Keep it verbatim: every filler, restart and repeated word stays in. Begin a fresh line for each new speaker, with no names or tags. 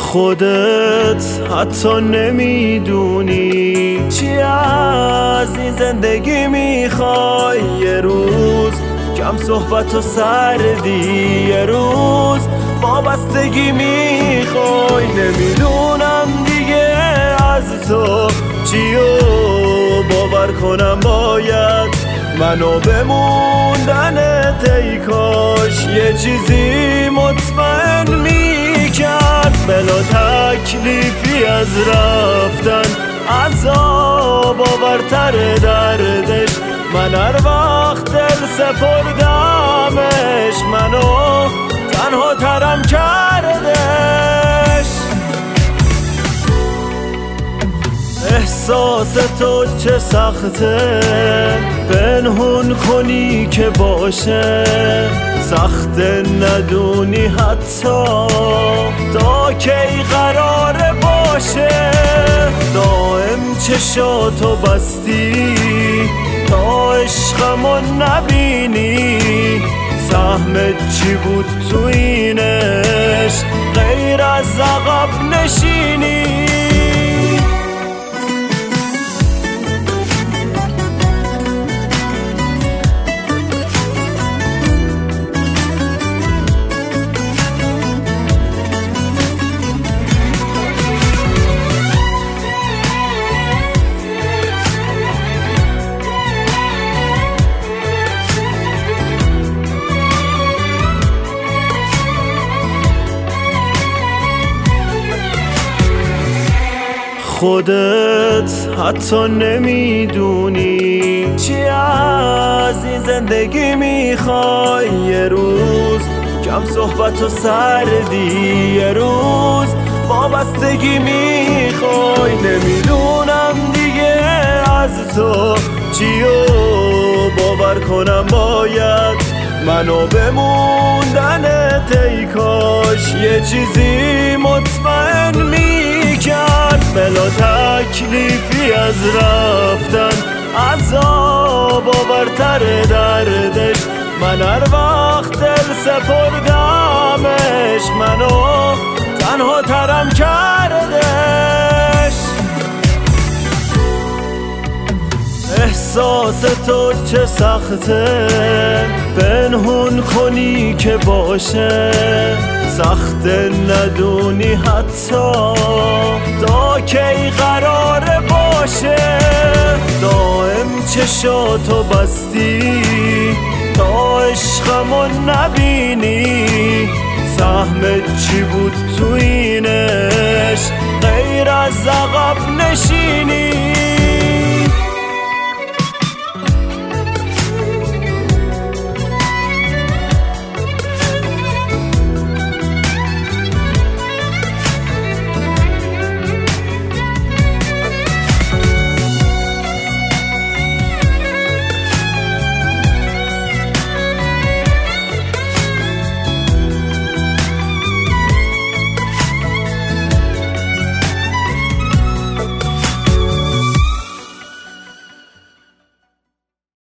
خودت حتی نمیدونی چی از این زندگی میخوای. یه روز کم صحبت و سردی، یه روز وابستگی میخوای. نمیدونم دیگه از تو چیو باور کنم، باید منو بموندنت ای کاش یه چیزی مطمئن میکرد. بلا تکلیفی از رفتن عذاب آورتر دردش، من هر وقت دل سپردمش منو تنها ترم کردش. احساس تو چه سخته پنهون کنی که باشه، سخته ندونی حتی تا کی قراره باشه. دائم چشاتو بستی تا عشقمو نبینی، سهمت چی بود تو اینش غیر از عقب نشینی. خودت حتی نمیدونی چی از این زندگی میخوای. یه روز کم صحبت و سردی، یه روز وابستگی میخوای. نمیدونم دیگه از تو چیو باور کنم، باید منو بموندنت ای کاش یه چیزی مطمئن میکرد. بلا تکلیفی از رفتن عذاب آورتر دردش، من هر وقت دل سپردمش منو تنها ترم کردش. احساس تو چه سخته پنهون کنی که باشه، سخته ندونی حتی تا کی قراره باشه. دائم چشاتو بستی تا عشقمو نبینی، سهمت چی بود تو اینش غیر از عقب نشینی.